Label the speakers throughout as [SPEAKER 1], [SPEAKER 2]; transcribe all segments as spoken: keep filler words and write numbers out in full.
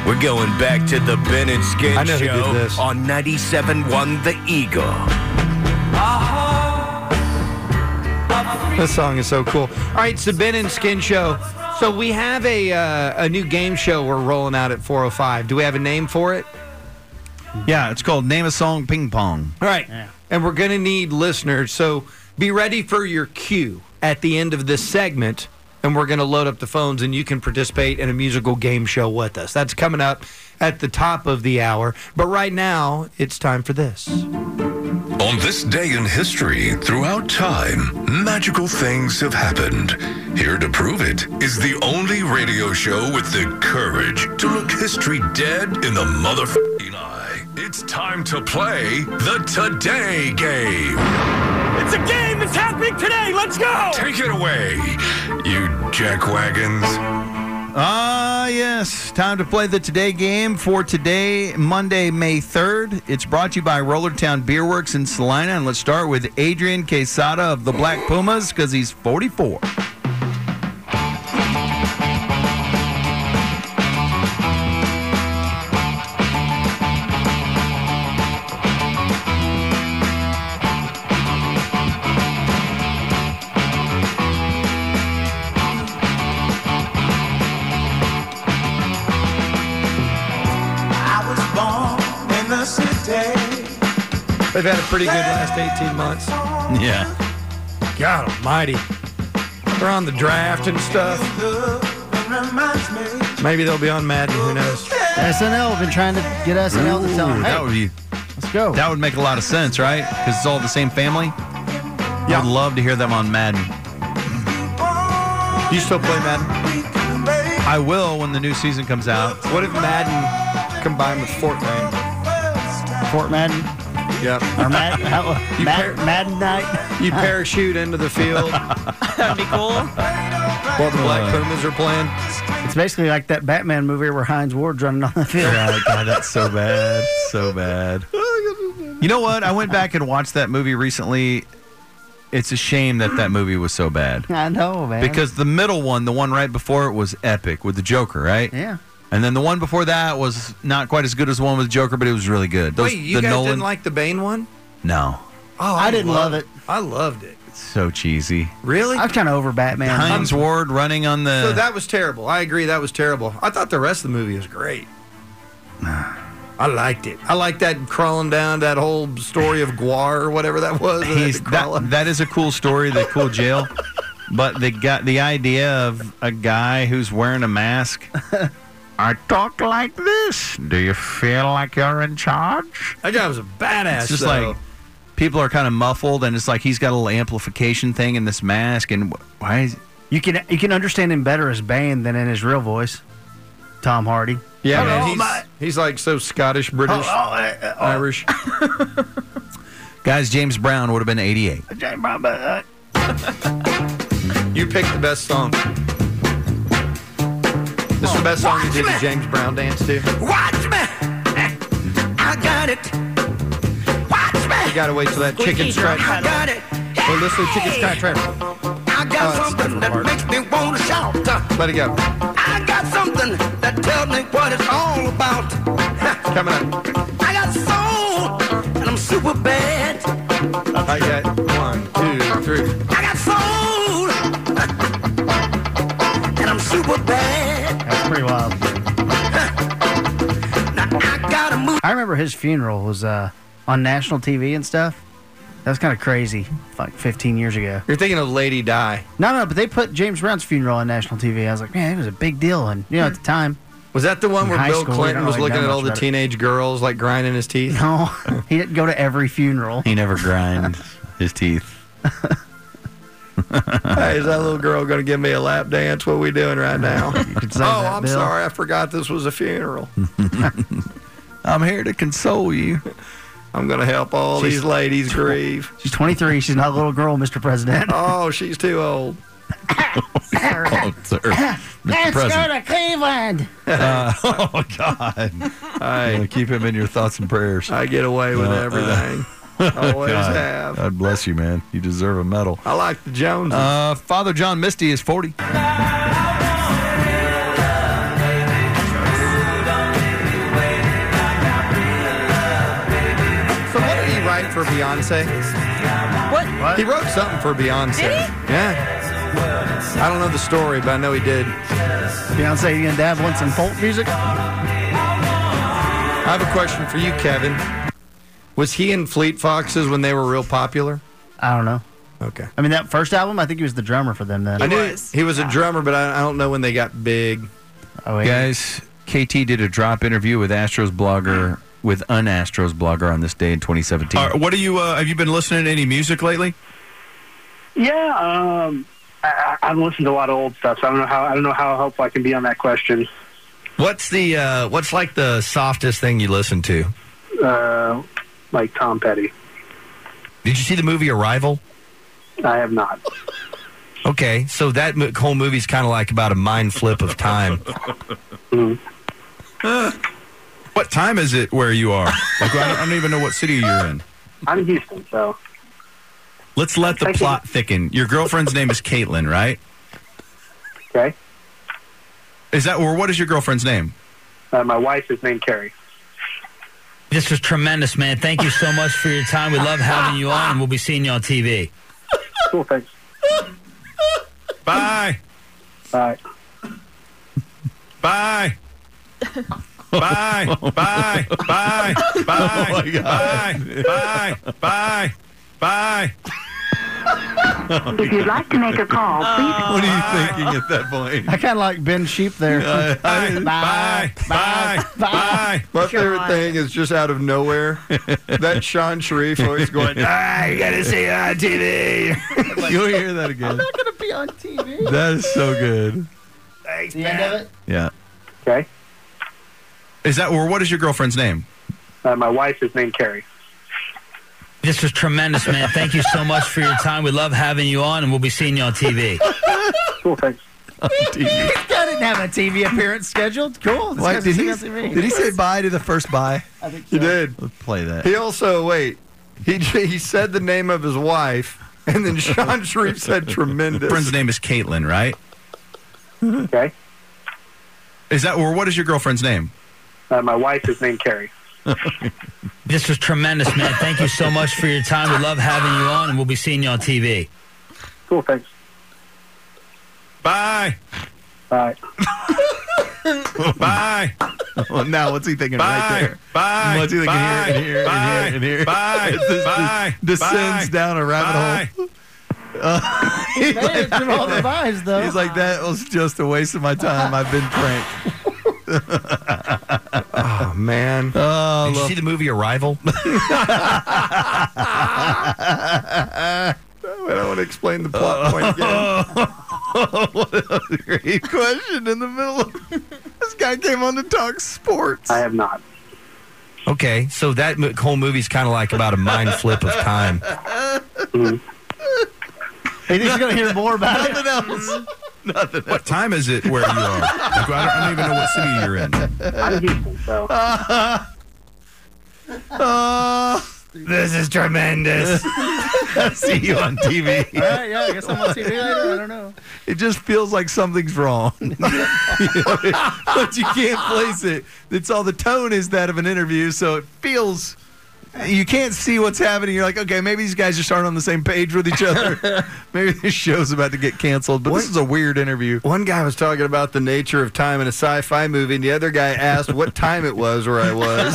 [SPEAKER 1] We're going back to the Ben and Skin
[SPEAKER 2] I know who
[SPEAKER 1] Show
[SPEAKER 2] did this.
[SPEAKER 1] on ninety-seven point one The Eagle.
[SPEAKER 2] This song is so cool. All right, it's the Ben and Skin Show. So we have a uh, a new game show we're rolling out at four oh five. Do we have a name for it?
[SPEAKER 3] Yeah, it's called Name a Song Ping Pong.
[SPEAKER 2] All right. Yeah. And we're going to need listeners, so be ready for your cue at the end of this segment, and we're going to load up the phones, and you can participate in a musical game show with us. That's coming up at the top of the hour. But right now, it's time for this.
[SPEAKER 4] On this day in history, throughout time, magical things have happened. Here to prove it is the only radio show with the courage to look history dead in the motherfucking eye. It's time to play the Today Game.
[SPEAKER 5] It's a game that's happening today. Let's go.
[SPEAKER 4] Take it away, you jackwagons.
[SPEAKER 3] Ah, yes. Time to play the Today Game for today, Monday, May third. It's brought to you by Rollertown Beer Works in Salina. And let's start with Adrian Quesada of the Black Pumas because he's forty-four.
[SPEAKER 2] They've had a pretty good last eighteen months.
[SPEAKER 3] Yeah.
[SPEAKER 2] God almighty. They're on the draft and stuff. Maybe they'll be on Madden. Who knows?
[SPEAKER 6] S N L. Been trying to get S N L to tell them, hey,
[SPEAKER 3] that would be,
[SPEAKER 6] let's go.
[SPEAKER 3] That would make a lot of sense, right? Because it's all the same family.
[SPEAKER 2] Yeah.
[SPEAKER 3] I would love to hear them on Madden.
[SPEAKER 2] Do you still play Madden?
[SPEAKER 3] I will when the new season comes out.
[SPEAKER 2] What if Madden combined with Fortnite?
[SPEAKER 6] Fort Madden.
[SPEAKER 2] Yep.
[SPEAKER 6] Or Madden, how,
[SPEAKER 2] You
[SPEAKER 6] Mad,
[SPEAKER 2] par-
[SPEAKER 6] Madden night.
[SPEAKER 2] You parachute into the field
[SPEAKER 7] That'd be cool.
[SPEAKER 2] while the Black Pumas are playing.
[SPEAKER 6] It's basically like that Batman movie where Hines Ward's running on the field.
[SPEAKER 3] Right, God, that's so bad. So bad. You know what? I went back and watched that movie recently. It's a shame that that movie was so bad.
[SPEAKER 6] I know, man.
[SPEAKER 3] Because the middle one, the one right before it, was epic with the Joker, right?
[SPEAKER 6] Yeah.
[SPEAKER 3] And then the one before that was not quite as good as the one with Joker, but it was really good. Those,
[SPEAKER 2] Wait, you
[SPEAKER 3] the
[SPEAKER 2] guys
[SPEAKER 3] Nolan,
[SPEAKER 2] didn't like the Bane one?
[SPEAKER 3] No.
[SPEAKER 2] Oh,
[SPEAKER 6] I didn't love it.
[SPEAKER 2] I loved it.
[SPEAKER 3] It's so cheesy.
[SPEAKER 2] Really?
[SPEAKER 6] I'm kind of over Batman.
[SPEAKER 3] Hines Ward running on the...
[SPEAKER 2] So that was terrible. I agree, that was terrible. I thought the rest of the movie was great. I liked it. I liked that crawling down that whole story of Guar or whatever that was. that had
[SPEAKER 3] He's,
[SPEAKER 2] to crawl
[SPEAKER 3] that,
[SPEAKER 2] up.
[SPEAKER 3] that is a cool story, the cool jail. But they got the idea of a guy who's wearing a mask. I talk like this. Do you feel like you're in charge?
[SPEAKER 2] That guy was a badass.
[SPEAKER 3] It's just
[SPEAKER 2] though.
[SPEAKER 3] like people are kind of muffled, and it's like he's got a little amplification thing in this mask. And why is
[SPEAKER 6] You can you can understand him better as Bane than in his real voice. Tom Hardy.
[SPEAKER 2] yeah,
[SPEAKER 6] Hello,
[SPEAKER 2] man, he's,
[SPEAKER 6] my-
[SPEAKER 2] he's like so Scottish, British,
[SPEAKER 6] Oh, oh, uh, oh.
[SPEAKER 2] Irish.
[SPEAKER 3] guys? James Brown would have been eighty-eight.
[SPEAKER 6] James Brown, but, uh,
[SPEAKER 2] You picked the best song. This is the best song you did the James Brown dance to.
[SPEAKER 5] Watch me. I got it. Watch me.
[SPEAKER 2] You gotta wait till that chicken scratch.
[SPEAKER 5] I got it.
[SPEAKER 2] Hey, listen to chicken scratch right.
[SPEAKER 5] I got
[SPEAKER 2] Oh, that's
[SPEAKER 5] something that
[SPEAKER 2] different
[SPEAKER 5] makes me want to shout.
[SPEAKER 2] Let it go.
[SPEAKER 5] I got something that tells me what it's all about.
[SPEAKER 2] Coming up.
[SPEAKER 5] I got soul, and I'm super bad.
[SPEAKER 2] I got one, two, three.
[SPEAKER 5] I got soul, and I'm super bad.
[SPEAKER 6] that's pretty wild.
[SPEAKER 5] Now I gotta move.
[SPEAKER 6] I remember his funeral was uh, on national T V and stuff. That was kind of crazy, like fifteen years ago.
[SPEAKER 2] You're thinking of Lady Di.
[SPEAKER 6] No, no, but they put James Brown's funeral on national T V. I was like, man, it was a big deal. And, you know, at the time,
[SPEAKER 2] Was that the one
[SPEAKER 6] In
[SPEAKER 2] where
[SPEAKER 6] high
[SPEAKER 2] Bill
[SPEAKER 6] school, we
[SPEAKER 2] Clinton
[SPEAKER 6] don't
[SPEAKER 2] was
[SPEAKER 6] really
[SPEAKER 2] looking
[SPEAKER 6] know
[SPEAKER 2] at all
[SPEAKER 6] much
[SPEAKER 2] the
[SPEAKER 6] about it.
[SPEAKER 2] teenage girls like grinding his teeth?
[SPEAKER 6] no, he didn't go to every funeral.
[SPEAKER 3] He never grind his teeth.
[SPEAKER 2] Hey, is that little girl going to give me a lap dance? What are we doing right now?
[SPEAKER 6] You could say
[SPEAKER 2] Oh,
[SPEAKER 6] that,
[SPEAKER 2] I'm
[SPEAKER 6] Bill.
[SPEAKER 2] sorry. I forgot this was a funeral.
[SPEAKER 3] I'm here to console you.
[SPEAKER 2] I'm going to help all
[SPEAKER 6] She's-
[SPEAKER 2] these ladies grieve.
[SPEAKER 6] She's twenty-three. She's not a little girl, Mister President.
[SPEAKER 2] Oh, she's too old.
[SPEAKER 3] Oh, sir. Mister President.
[SPEAKER 6] to Cleveland.
[SPEAKER 3] Uh, oh, God.
[SPEAKER 2] Hey,
[SPEAKER 3] Keep him in your thoughts and prayers.
[SPEAKER 2] I get away with
[SPEAKER 3] Uh,
[SPEAKER 2] everything. Always
[SPEAKER 3] God.
[SPEAKER 2] have.
[SPEAKER 3] God bless you, man. You deserve a medal.
[SPEAKER 2] I like the Joneses.
[SPEAKER 3] Uh, Father John Misty is forty.
[SPEAKER 2] Beyonce?
[SPEAKER 7] What?
[SPEAKER 6] What?
[SPEAKER 2] He wrote something for Beyonce.
[SPEAKER 7] Did he?
[SPEAKER 2] Yeah. I don't know the story, but I know he did.
[SPEAKER 6] Beyonce, you gonna dabble in some folk music?
[SPEAKER 2] I have a question for you, Kevin. Was he in Fleet Foxes when they were real popular?
[SPEAKER 6] I don't know.
[SPEAKER 2] Okay.
[SPEAKER 6] I mean, that first album, I think he was the drummer for them then.
[SPEAKER 2] I knew
[SPEAKER 7] was.
[SPEAKER 2] he was a drummer, but I, I don't know when they got big.
[SPEAKER 6] Oh, wait.
[SPEAKER 3] Guys, K T did a drop interview with Astros blogger, with an Astros blogger on this day in twenty seventeen.
[SPEAKER 8] Uh, what are you? Uh, have you been listening to any music lately?
[SPEAKER 9] Yeah, um, I, I've listened to a lot of old stuff, so I don't know how I don't know how helpful I can be on that question.
[SPEAKER 10] What's the uh, what's like the softest thing you listen to?
[SPEAKER 9] Uh, like Tom Petty,
[SPEAKER 10] Did you see the movie Arrival?
[SPEAKER 9] I have not.
[SPEAKER 10] Okay, so that mo- whole movie's kind of like about a mind flip of time.
[SPEAKER 8] What time is it where you are? Like, I don't, I don't even know what city you're in.
[SPEAKER 9] I'm in Houston, so
[SPEAKER 8] Let's let the
[SPEAKER 9] Thank you.
[SPEAKER 8] plot thicken. Your girlfriend's name is Caitlin, right?
[SPEAKER 9] okay.
[SPEAKER 8] Is that, or what is your girlfriend's name?
[SPEAKER 9] Uh, my wife is named Carrie.
[SPEAKER 11] This was tremendous, man. Thank you so much for your time. We love having you on, and we'll be seeing you on T V.
[SPEAKER 9] Cool, thanks.
[SPEAKER 8] Bye.
[SPEAKER 9] Bye.
[SPEAKER 8] Bye. Bye. Bye. Bye. Bye. Bye. Bye. Bye. Bye.
[SPEAKER 12] If you'd like to make a call, please.
[SPEAKER 3] What are you thinking at that point?
[SPEAKER 6] I kind of like Ben Sheep there.
[SPEAKER 8] Bye. Bye. Bye. Bye.
[SPEAKER 2] My favorite thing is just out of nowhere, that Sean Sharif always going, ah, you gotta see it on T V.
[SPEAKER 3] You'll hear that again.
[SPEAKER 6] I'm not going to be on T V.
[SPEAKER 3] That is so good.
[SPEAKER 2] Thanks,
[SPEAKER 6] The end of it?
[SPEAKER 3] Yeah.
[SPEAKER 9] Okay.
[SPEAKER 8] Is that, or what is your girlfriend's name?
[SPEAKER 9] Uh, my wife is named Carrie.
[SPEAKER 11] This was tremendous, man. Thank you so much for your time. We love having you on, and we'll be seeing you on T V.
[SPEAKER 9] Cool, thanks.
[SPEAKER 6] He didn't have a T V appearance scheduled. Cool. This
[SPEAKER 3] Wait,
[SPEAKER 6] guy's
[SPEAKER 3] did he,
[SPEAKER 6] on T V.
[SPEAKER 3] did he say bye to the first bye?
[SPEAKER 6] I think so.
[SPEAKER 2] He did.
[SPEAKER 3] Let's play that.
[SPEAKER 2] He also, wait, he he said the name of his wife, and then Sean Sharif said tremendous.
[SPEAKER 8] Friend's name is Caitlin, right?
[SPEAKER 9] Okay.
[SPEAKER 8] Is that, or what is your girlfriend's name?
[SPEAKER 9] Uh, my wife is named Carrie.
[SPEAKER 11] This was tremendous, man. Thank you so much for your time. We love having you on, and we'll be seeing you on T V.
[SPEAKER 9] Cool, thanks.
[SPEAKER 8] Bye.
[SPEAKER 9] Bye.
[SPEAKER 8] Bye.
[SPEAKER 3] Well, now what's he thinking
[SPEAKER 8] Bye.
[SPEAKER 3] right there?
[SPEAKER 8] Bye.
[SPEAKER 3] What's he thinking
[SPEAKER 8] Bye.
[SPEAKER 3] here and here
[SPEAKER 8] Bye.
[SPEAKER 3] and here and here?
[SPEAKER 8] Bye.
[SPEAKER 3] It just-
[SPEAKER 8] Bye.
[SPEAKER 3] descends
[SPEAKER 8] Bye.
[SPEAKER 3] down a rabbit
[SPEAKER 8] Bye.
[SPEAKER 3] hole. Uh,
[SPEAKER 6] He made it through all the vibes, though.
[SPEAKER 3] He's like, that was just a waste of my time. I've been pranked.
[SPEAKER 2] Oh, man.
[SPEAKER 3] Oh,
[SPEAKER 10] Did you
[SPEAKER 3] look.
[SPEAKER 10] see the movie Arrival?
[SPEAKER 2] I don't want to explain the plot point again.
[SPEAKER 3] What a great question in the middle of this guy came on to talk sports.
[SPEAKER 9] I have not.
[SPEAKER 10] Okay, so that mo- whole movie's kind of like about a mind flip of time.
[SPEAKER 6] He thinks he's going to hear more about it.
[SPEAKER 3] Nothing else. Nothing
[SPEAKER 8] What time is it where you are? Like, I, don't, I don't even know what city you're in.
[SPEAKER 9] I'm in Houston, so.
[SPEAKER 3] Uh,
[SPEAKER 2] This is tremendous.
[SPEAKER 3] see you on T V.
[SPEAKER 6] All right, yeah, I guess I'm on T V later. I don't know.
[SPEAKER 3] It just feels like something's wrong. You know, but you can't place it. It's all the tone is that of an interview, so it feels you can't see what's happening. You're like, okay, maybe these guys just aren't on the same page with each other. Maybe this show's about to get canceled, but
[SPEAKER 2] What?
[SPEAKER 3] this is a weird interview.
[SPEAKER 2] One guy was talking about the nature of time in a sci-fi movie, and the other guy asked what time it was where I was.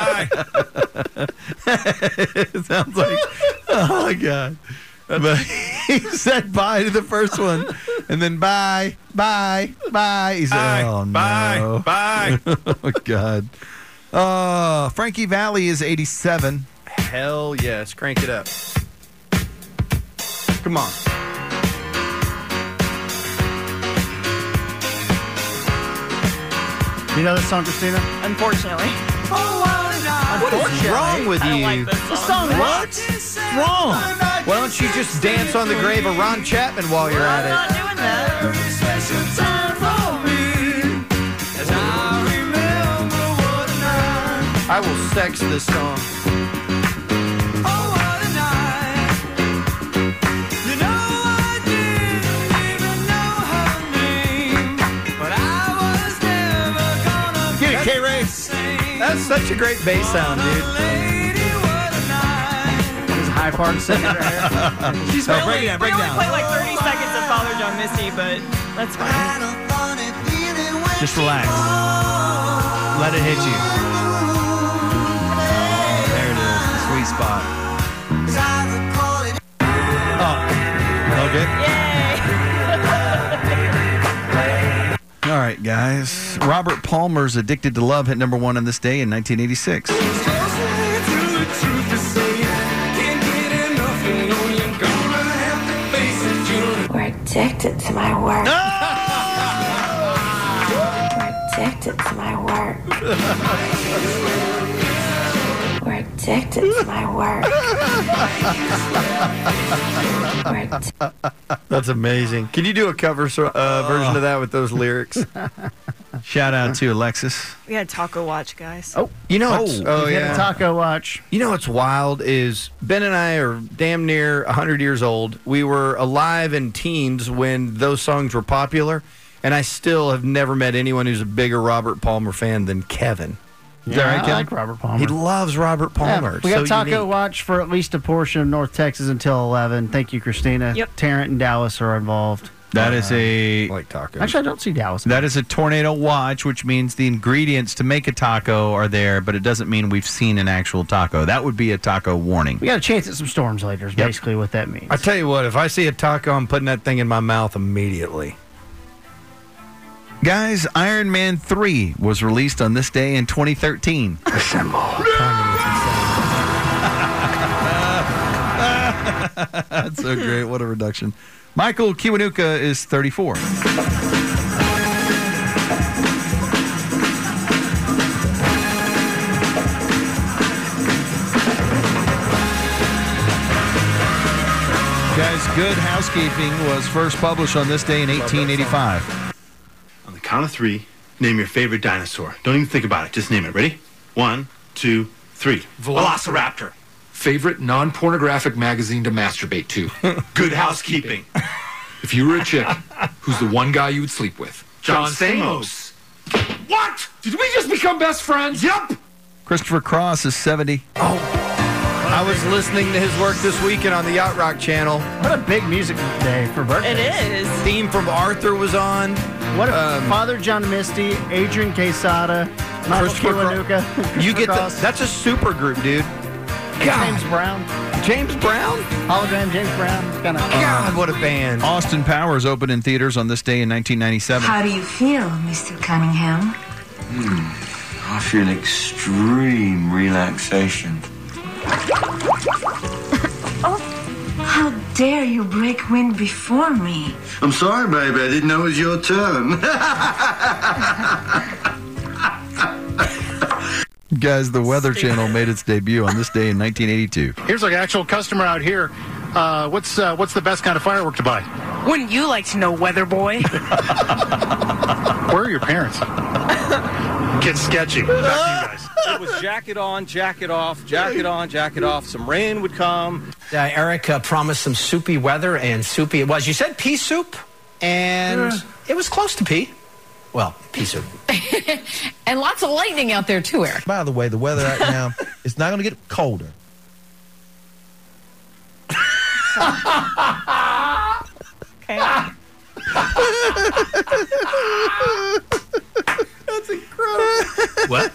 [SPEAKER 3] It sounds like, oh my God. But he said bye to the first one, and then bye, bye, bye. He said,
[SPEAKER 8] Bye.
[SPEAKER 3] oh no.
[SPEAKER 8] Bye. Bye.
[SPEAKER 3] Oh God. Uh, Frankie Valli is eighty-seven.
[SPEAKER 2] Hell yes. Crank it up. Come on.
[SPEAKER 6] You know this song, Christina?
[SPEAKER 7] Unfortunately.
[SPEAKER 2] What is wrong with
[SPEAKER 7] I don't
[SPEAKER 2] you?
[SPEAKER 7] like this song.
[SPEAKER 2] What? What's wrong? Why don't you just dance on the grave of Ron Chapman while you're
[SPEAKER 7] I'm
[SPEAKER 2] at
[SPEAKER 7] not
[SPEAKER 2] it?
[SPEAKER 7] doing that.
[SPEAKER 2] I will sex this song.
[SPEAKER 3] Get it, K-Ray.
[SPEAKER 2] That's such a great bass sound, dude.
[SPEAKER 6] High Park singing right here.
[SPEAKER 7] She's
[SPEAKER 3] Oh,
[SPEAKER 7] really,
[SPEAKER 3] break it down, break
[SPEAKER 7] we
[SPEAKER 3] it
[SPEAKER 7] only
[SPEAKER 3] down.
[SPEAKER 7] play like thirty seconds of Father John Misty, but that's fine.
[SPEAKER 3] Just relax. Let it hit you. There it is. The sweet spot. Oh. Okay. All right, guys. Robert Palmer's Addicted to Love hit number one on this day in nineteen eighty-six.
[SPEAKER 13] We're addicted to my work. We're addicted to my work. We're addicted to my work. We're addicted.
[SPEAKER 2] That's amazing. Can you do a cover so- uh, version of that with those lyrics?
[SPEAKER 3] Shout out to Alexis.
[SPEAKER 7] We had Taco Watch, guys.
[SPEAKER 6] Oh,
[SPEAKER 2] You know, it's, oh
[SPEAKER 6] we had
[SPEAKER 2] yeah.
[SPEAKER 6] a taco watch.
[SPEAKER 2] You know what's wild is Ben and I are damn near one hundred years old. We were alive in teens when those songs were popular, and I still have never met anyone who's a bigger Robert Palmer fan than Kevin. Is that
[SPEAKER 6] Yeah,
[SPEAKER 2] right,
[SPEAKER 6] I
[SPEAKER 2] Kevin?
[SPEAKER 6] like Robert Palmer.
[SPEAKER 2] He loves Robert Palmer.
[SPEAKER 6] Yeah, we got
[SPEAKER 2] So
[SPEAKER 6] Taco
[SPEAKER 2] unique.
[SPEAKER 6] Watch for at least a portion of North Texas until eleven. Thank you, Christina.
[SPEAKER 7] Yep.
[SPEAKER 6] Tarrant and Dallas are involved.
[SPEAKER 3] That is a
[SPEAKER 2] like tacos.
[SPEAKER 6] Actually, I don't see Dallas.
[SPEAKER 3] that is a tornado watch, which means the ingredients to make a taco are there, but it doesn't mean we've seen an actual taco. That would be a taco warning.
[SPEAKER 6] We got a chance at some storms later, is basically what that means.
[SPEAKER 2] I tell you what, if I see a taco, I'm putting that thing in my mouth immediately.
[SPEAKER 3] Guys, Iron Man three was released on this day in twenty thirteen.
[SPEAKER 10] Assemble.
[SPEAKER 3] That's so great. What a reduction. Michael Kiwanuka is thirty-four. Guys, Good Housekeeping was first published on this day in eighteen eighty-five.
[SPEAKER 14] On the count of three, name your favorite dinosaur. Don't even think about it. Just name it. Ready? One, two, three. Velociraptor.
[SPEAKER 15] Favorite non-pornographic magazine to masturbate to.
[SPEAKER 14] Good housekeeping.
[SPEAKER 15] If you were a chick, who's the one guy you would sleep with?
[SPEAKER 14] John Stamos.
[SPEAKER 15] What? Did we just become best friends?
[SPEAKER 14] Yup.
[SPEAKER 3] Christopher Cross is seventy.
[SPEAKER 2] I was listening to his work this weekend on the Yacht Rock channel.
[SPEAKER 6] What a big music day for birthdays.
[SPEAKER 7] It is.
[SPEAKER 2] Theme from Arthur was on.
[SPEAKER 6] What if
[SPEAKER 2] Um,
[SPEAKER 6] Father John Misty, Adrian Quesada, Michael
[SPEAKER 2] Christopher Cro-
[SPEAKER 6] Kiwanuka,
[SPEAKER 2] You get the,
[SPEAKER 6] Cross,
[SPEAKER 2] that's a super group, dude.
[SPEAKER 6] James Brown,
[SPEAKER 2] James Brown?
[SPEAKER 6] hologram James Brown. Kind of.
[SPEAKER 2] God, what a band.
[SPEAKER 3] Austin Powers opened in theaters on this day in nineteen ninety-seven.
[SPEAKER 13] How do you feel, Mister Cunningham?
[SPEAKER 16] I feel extreme relaxation.
[SPEAKER 13] Oh, how dare you break wind before me?
[SPEAKER 16] I'm sorry, baby. I didn't know it was your turn.
[SPEAKER 3] Guys, the Weather Channel made its debut on this day in nineteen eighty-two.
[SPEAKER 17] Here's an actual customer out here. Uh, what's uh, what's the best kind of firework to buy?
[SPEAKER 18] Wouldn't you like to know, Weather Boy?
[SPEAKER 17] Where are your parents? Get sketchy. Back to you guys.
[SPEAKER 19] It was jacket on, jacket off, jacket on, jacket off. Some rain would come.
[SPEAKER 20] Uh, Eric uh, promised some soupy weather, and soupy it was. You said pea soup, and
[SPEAKER 19] Yeah.
[SPEAKER 20] it was close to pea. Well, pea soup.
[SPEAKER 18] And lots of lightning out there, too, Eric.
[SPEAKER 21] By the way, the weather right now, it's not going to get colder.
[SPEAKER 7] Okay.
[SPEAKER 2] That's incredible.
[SPEAKER 20] What?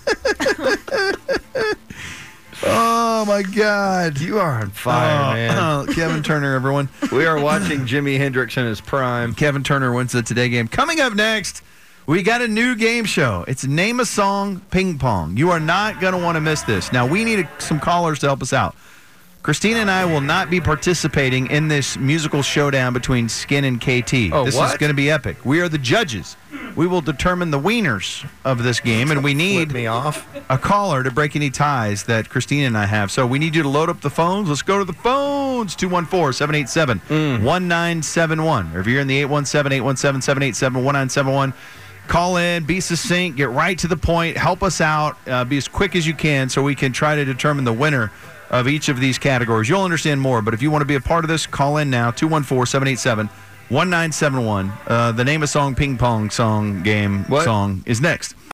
[SPEAKER 3] Oh, my God.
[SPEAKER 2] You are on fire,
[SPEAKER 3] Oh,
[SPEAKER 2] man.
[SPEAKER 3] oh, Kevin Turner, everyone.
[SPEAKER 2] We are watching Jimi Hendrix in his prime.
[SPEAKER 3] Kevin Turner wins the Today game. Coming up next, we got a new game show. It's Name a Song Ping Pong. You are not going to want to miss this. Now, we need a, some callers to help us out. Christina and I will not be participating in this musical showdown between Skin and K T.
[SPEAKER 2] Oh,
[SPEAKER 3] this
[SPEAKER 2] what?
[SPEAKER 3] is going to be epic. We are the judges. We will determine the wieners of this game, and we need
[SPEAKER 2] me off.
[SPEAKER 3] a caller to break any ties that Christina and I have. So we need you to load up the phones. Let's go to the phones. two one four, seven eight seven, one nine seven one. Or if you're in the eight one seven, eight one seven, seven eight seven, one nine seven one, call in, be succinct, get right to the point, help us out, uh, be as quick as you can so we can try to determine the winner of each of these categories. You'll understand more, but if you want to be a part of this, call in now, two one four, seven eight seven, one nine seven one. Uh, the Name a Song Ping Pong song game
[SPEAKER 2] What?
[SPEAKER 3] song is next.